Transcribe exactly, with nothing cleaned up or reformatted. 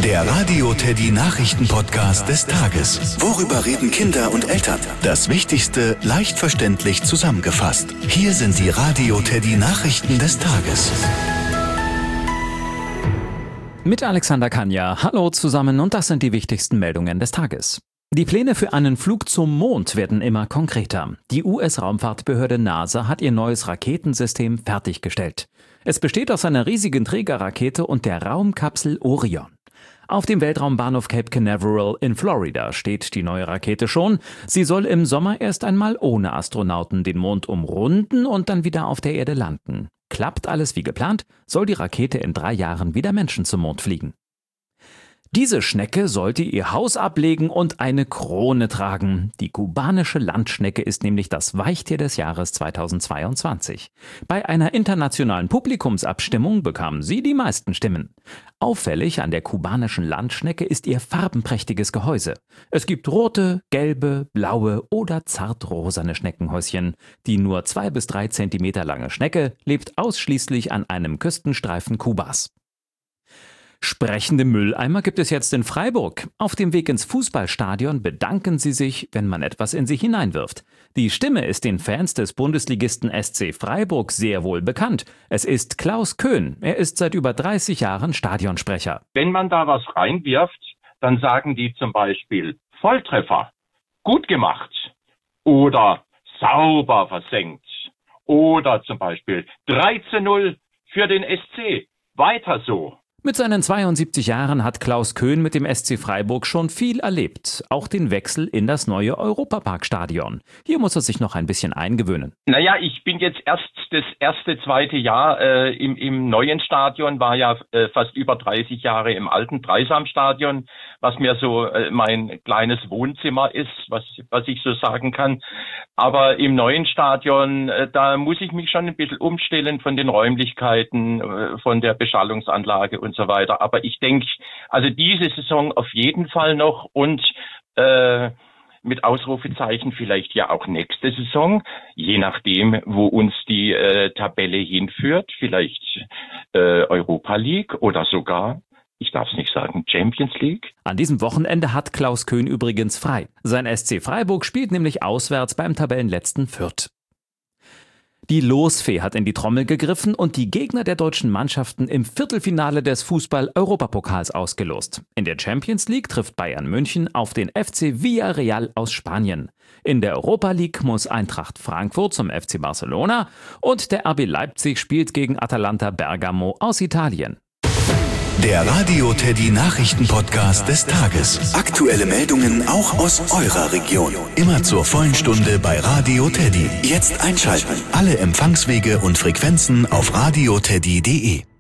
Der Radio Teddy Nachrichten-Podcast des Tages. Worüber reden Kinder und Eltern? Das Wichtigste leicht verständlich zusammengefasst. Hier sind die Radio Teddy Nachrichten des Tages. Mit Alexander Kanja. Hallo zusammen und das sind die wichtigsten Meldungen des Tages. Die Pläne für einen Flug zum Mond werden immer konkreter. Die U S-Raumfahrtbehörde NASA hat ihr neues Raketensystem fertiggestellt. Es besteht aus einer riesigen Trägerrakete und der Raumkapsel Orion. Auf dem Weltraumbahnhof Cape Canaveral in Florida steht die neue Rakete schon. Sie soll im Sommer erst einmal ohne Astronauten den Mond umrunden und dann wieder auf der Erde landen. Klappt alles wie geplant, soll die Rakete in drei Jahren wieder Menschen zum Mond fliegen. Diese Schnecke sollte ihr Haus ablegen und eine Krone tragen. Die kubanische Landschnecke ist nämlich das Weichtier des Jahres zweitausendzweiundzwanzig. Bei einer internationalen Publikumsabstimmung bekam sie die meisten Stimmen. Auffällig an der kubanischen Landschnecke ist ihr farbenprächtiges Gehäuse. Es gibt rote, gelbe, blaue oder zartrosane Schneckenhäuschen. Die nur zwei bis drei Zentimeter lange Schnecke lebt ausschließlich an einem Küstenstreifen Kubas. Sprechende Mülleimer gibt es jetzt in Freiburg. Auf dem Weg ins Fußballstadion bedanken sie sich, wenn man etwas in sie hineinwirft. Die Stimme ist den Fans des Bundesligisten S C Freiburg sehr wohl bekannt. Es ist Klaus Köhn. Er ist seit über dreißig Jahren Stadionsprecher. Wenn man da was reinwirft, dann sagen die zum Beispiel Volltreffer, gut gemacht oder sauber versenkt oder zum Beispiel drei zu null für den S C, weiter so. Mit seinen zweiundsiebzig Jahren hat Klaus Köhn mit dem S C Freiburg schon viel erlebt. Auch den Wechsel in das neue Europaparkstadion. Hier muss er sich noch ein bisschen eingewöhnen. Naja, ich bin jetzt erst das erste, zweite Jahr äh, im, im neuen Stadion, war ja äh, fast über dreißig Jahre im alten Dreisamstadion, was mir so äh, mein kleines Wohnzimmer ist, was, was ich so sagen kann. Aber im neuen Stadion, äh, da muss ich mich schon ein bisschen umstellen von den Räumlichkeiten, äh, von der Beschallungsanlage und so weiter. Aber ich denke, also diese Saison auf jeden Fall noch und äh, mit Ausrufezeichen vielleicht ja auch nächste Saison, je nachdem, wo uns die äh, Tabelle hinführt, vielleicht äh, Europa League oder sogar, ich darf es nicht sagen, Champions League. An diesem Wochenende hat Klaus Köhn übrigens frei. Sein S C Freiburg spielt nämlich auswärts beim Tabellenletzten Fürth. Die Losfee hat in die Trommel gegriffen und die Gegner der deutschen Mannschaften im Viertelfinale des Fußball-Europapokals ausgelost. In der Champions League trifft Bayern München auf den F C Villarreal aus Spanien. In der Europa League muss Eintracht Frankfurt zum F C Barcelona und der R B Leipzig spielt gegen Atalanta Bergamo aus Italien. Der Radio Teddy Nachrichten-Podcast des Tages. Aktuelle Meldungen auch aus eurer Region. Immer zur vollen Stunde bei Radio Teddy. Jetzt einschalten. Alle Empfangswege und Frequenzen auf radioteddy punkt de.